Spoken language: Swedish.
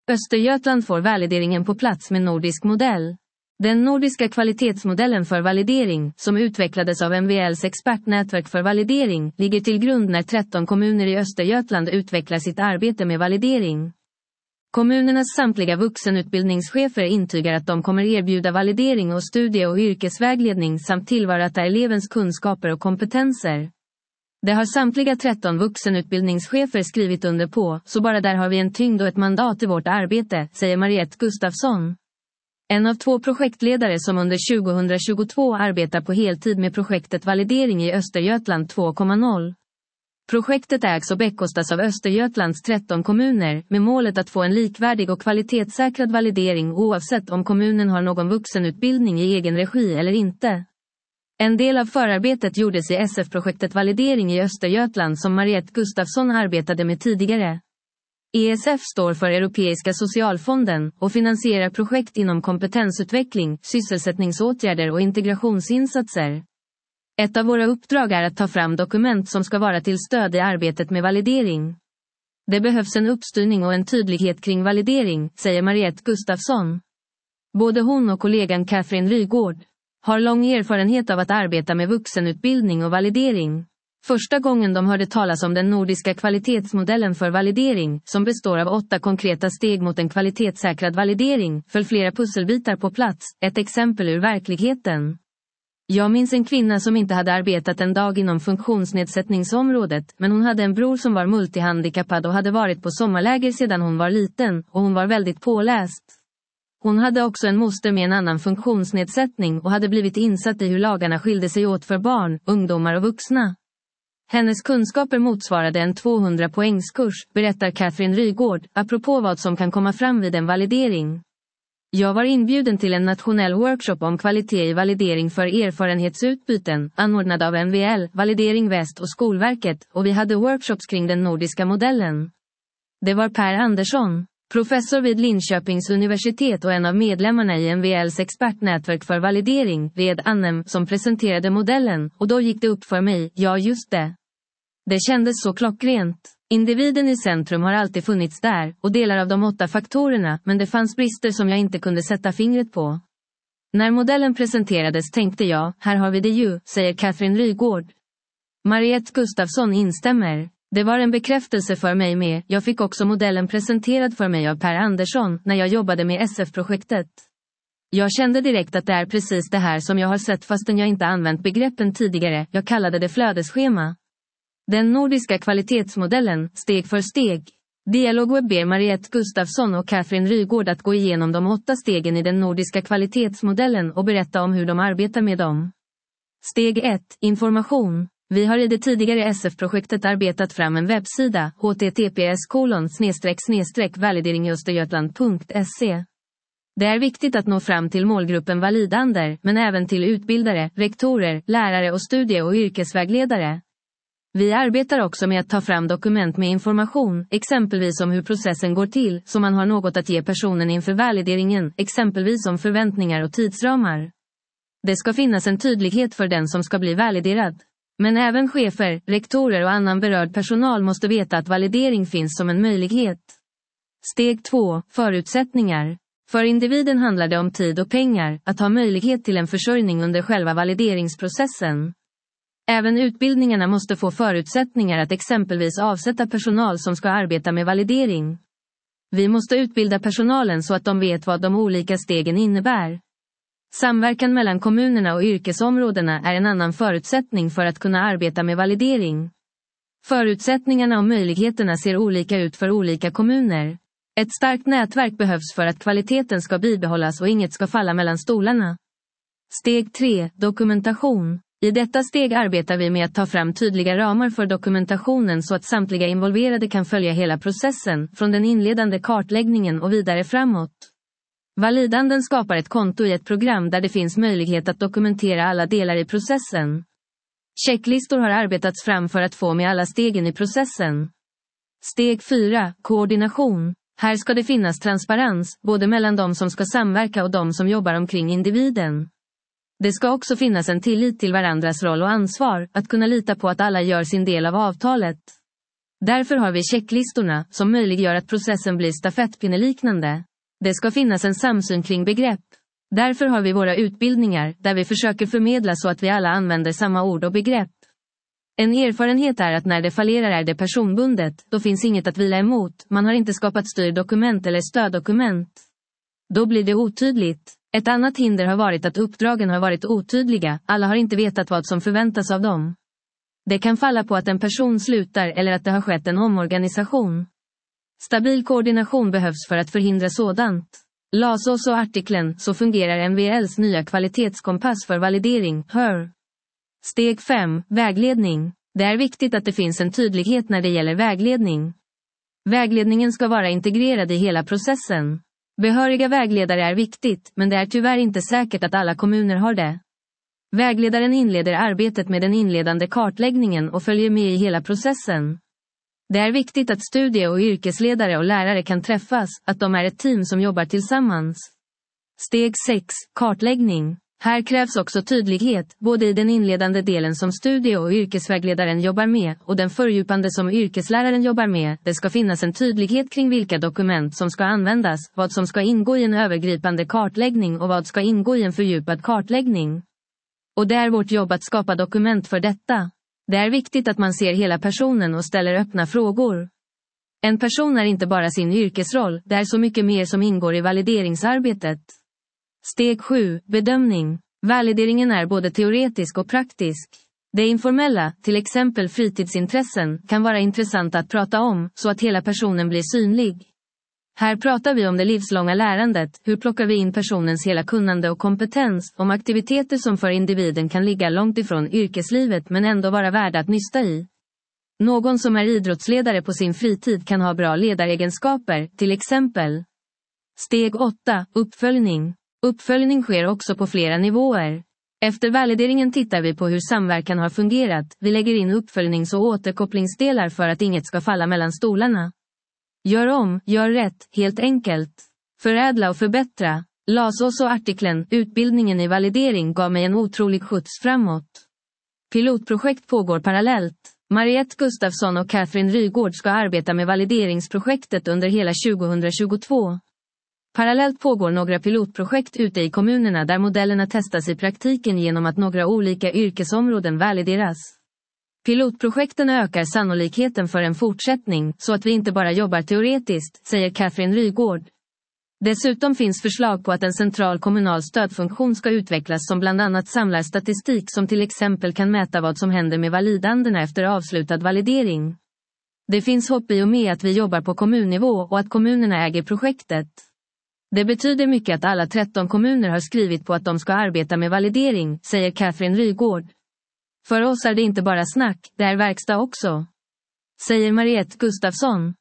Östergötland får valideringen på plats med nordisk modell. Den nordiska kvalitetsmodellen för validering, som utvecklades av MVLs expertnätverk för validering, ligger till grund när 13 kommuner i Östergötland utvecklar sitt arbete med validering. Kommunernas samtliga vuxenutbildningschefer intygar att de kommer erbjuda validering och studie- och yrkesvägledning samt tillvarata elevens kunskaper och kompetenser. Det har samtliga 13 vuxenutbildningschefer skrivit under på, så bara där har vi en tyngd och ett mandat i vårt arbete, säger Mariette Gustafsson. En av 2 projektledare som under 2022 arbetar på heltid med projektet Validering i Östergötland 2.0. Projektet ägs och bekostas av Östergötlands 13 kommuner, med målet att få en likvärdig och kvalitetssäkrad validering oavsett om kommunen har någon vuxenutbildning i egen regi eller inte. En del av förarbetet gjordes i SF-projektet Validering i Östergötland som Mariette Gustafsson arbetade med tidigare. ESF står för Europeiska socialfonden och finansierar projekt inom kompetensutveckling, sysselsättningsåtgärder och integrationsinsatser. Ett av våra uppdrag är att ta fram dokument som ska vara till stöd i arbetet med validering. Det behövs en uppstyrning och en tydlighet kring validering, säger Mariette Gustafsson. Både hon och kollegan Catherine Rygård har lång erfarenhet av att arbeta med vuxenutbildning och validering. Första gången de hörde talas om den nordiska kvalitetsmodellen för validering, som består av 8 konkreta steg mot en kvalitetssäkrad validering, föll flera pusselbitar på plats, ett exempel ur verkligheten. Jag minns en kvinna som inte hade arbetat en dag inom funktionsnedsättningsområdet, men hon hade en bror som var multihandikappad och hade varit på sommarläger sedan hon var liten, och hon var väldigt påläst. Hon hade också en moster med en annan funktionsnedsättning och hade blivit insatt i hur lagarna skilde sig åt för barn, ungdomar och vuxna. Hennes kunskaper motsvarade en 200-poängskurs, berättar Catherine Rygård, apropå vad som kan komma fram vid en validering. Jag var inbjuden till en nationell workshop om kvalitet i validering för erfarenhetsutbyten, anordnad av MVL, Validering Väst och Skolverket, och vi hade workshops kring den nordiska modellen. Det var Per Andersson, professor vid Linköpings universitet och en av medlemmarna i MVLs expertnätverk för validering, Ved Annem, som presenterade modellen, och då gick det upp för mig, ja just det. Det kändes så klockrent. Individen i centrum har alltid funnits där, och delar av de 8 faktorerna, men det fanns brister som jag inte kunde sätta fingret på. När modellen presenterades tänkte jag, här har vi det ju, säger Catherine Rygård. Mariette Gustafsson instämmer. Det var en bekräftelse för mig med, jag fick också modellen presenterad för mig av Per Andersson, när jag jobbade med SF-projektet. Jag kände direkt att det är precis det här som jag har sett fastän jag inte använt begreppen tidigare, jag kallade det flödesschema. Den nordiska kvalitetsmodellen, steg för steg. Dialogwebb ber Mariette Gustafsson och Catherine Rygård att gå igenom de 8 stegen i den nordiska kvalitetsmodellen och berätta om hur de arbetar med dem. Steg 1. Information. Vi har i det tidigare SF-projektet arbetat fram en webbsida, https://valideringiöstergötland.se. Det är viktigt att nå fram till målgruppen validander, men även till utbildare, rektorer, lärare och studie- och yrkesvägledare. Vi arbetar också med att ta fram dokument med information, exempelvis om hur processen går till, så man har något att ge personen inför valideringen, exempelvis om förväntningar och tidsramar. Det ska finnas en tydlighet för den som ska bli validerad. Men även chefer, rektorer och annan berörd personal måste veta att validering finns som en möjlighet. Steg 2. Förutsättningar. För individen handlar det om tid och pengar, att ha möjlighet till en försörjning under själva valideringsprocessen. Även utbildningarna måste få förutsättningar att exempelvis avsätta personal som ska arbeta med validering. Vi måste utbilda personalen så att de vet vad de olika stegen innebär. Samverkan mellan kommunerna och yrkesområdena är en annan förutsättning för att kunna arbeta med validering. Förutsättningarna och möjligheterna ser olika ut för olika kommuner. Ett starkt nätverk behövs för att kvaliteten ska bibehållas och inget ska falla mellan stolarna. Steg 3. Dokumentation. I detta steg arbetar vi med att ta fram tydliga ramar för dokumentationen så att samtliga involverade kan följa hela processen, från den inledande kartläggningen och vidare framåt. Validanden skapar ett konto i ett program där det finns möjlighet att dokumentera alla delar i processen. Checklistor har arbetats fram för att få med alla stegen i processen. Steg 4. Koordination. Här ska det finnas transparens, både mellan de som ska samverka och de som jobbar omkring individen. Det ska också finnas en tillit till varandras roll och ansvar, att kunna lita på att alla gör sin del av avtalet. Därför har vi checklistorna som möjliggör att processen blir stafettpinneliknande. Det ska finnas en samsyn kring begrepp. Därför har vi våra utbildningar där vi försöker förmedla så att vi alla använder samma ord och begrepp. En erfarenhet är att när det fallerar är det personbundet, då finns inget att vila emot, man har inte skapat styrdokument eller stöddokument. Då blir det otydligt. Ett annat hinder har varit att uppdragen har varit otydliga, alla har inte vetat vad som förväntas av dem. Det kan falla på att en person slutar eller att det har skett en omorganisation. Stabil koordination behövs för att förhindra sådant. LASOS och artikeln, så fungerar MVLs nya kvalitetskompass för validering, HÖR. Steg 5, vägledning. Det är viktigt att det finns en tydlighet när det gäller vägledning. Vägledningen ska vara integrerad i hela processen. Behöriga vägledare är viktigt, men det är tyvärr inte säkert att alla kommuner har det. Vägledaren inleder arbetet med den inledande kartläggningen och följer med i hela processen. Det är viktigt att studie- och yrkesledare och lärare kan träffas, att de är ett team som jobbar tillsammans. Steg 6, kartläggning. Här krävs också tydlighet, både i den inledande delen som studie- och yrkesvägledaren jobbar med, och den fördjupande som yrkesläraren jobbar med. Det ska finnas en tydlighet kring vilka dokument som ska användas, vad som ska ingå i en övergripande kartläggning och vad ska ingå i en fördjupad kartläggning. Och det är vårt jobb att skapa dokument för detta. Det är viktigt att man ser hela personen och ställer öppna frågor. En person är inte bara sin yrkesroll, det är så mycket mer som ingår i valideringsarbetet. Steg 7, bedömning. Valideringen är både teoretisk och praktisk. Det informella, till exempel fritidsintressen, kan vara intressant att prata om, så att hela personen blir synlig. Här pratar vi om det livslånga lärandet, hur plockar vi in personens hela kunnande och kompetens, om aktiviteter som för individen kan ligga långt ifrån yrkeslivet men ändå vara värda att nysta i. Någon som är idrottsledare på sin fritid kan ha bra ledaregenskaper, till exempel. Steg 8, uppföljning. Uppföljning sker också på flera nivåer. Efter valideringen tittar vi på hur samverkan har fungerat, vi lägger in uppföljnings- och återkopplingsdelar för att inget ska falla mellan stolarna. Gör om, gör rätt, helt enkelt. Förädla och förbättra. LASOS och artikeln, utbildningen i validering gav mig en otrolig skjuts framåt. Pilotprojekt pågår parallellt. Mariette Gustafsson och Catherine Rygård ska arbeta med valideringsprojektet under hela 2022. Parallellt pågår några pilotprojekt ute i kommunerna där modellerna testas i praktiken genom att några olika yrkesområden valideras. Pilotprojekten ökar sannolikheten för en fortsättning, så att vi inte bara jobbar teoretiskt, säger Catherine Rygård. Dessutom finns förslag på att en central kommunal stödfunktion ska utvecklas som bland annat samlar statistik som till exempel kan mäta vad som händer med validanderna efter avslutad validering. Det finns hopp i och med att vi jobbar på kommunnivå och att kommunerna äger projektet. Det betyder mycket att alla 13 kommuner har skrivit på att de ska arbeta med validering, säger Catherine Rygård. För oss är det inte bara snack, det är verkstad också, säger Mariette Gustafsson.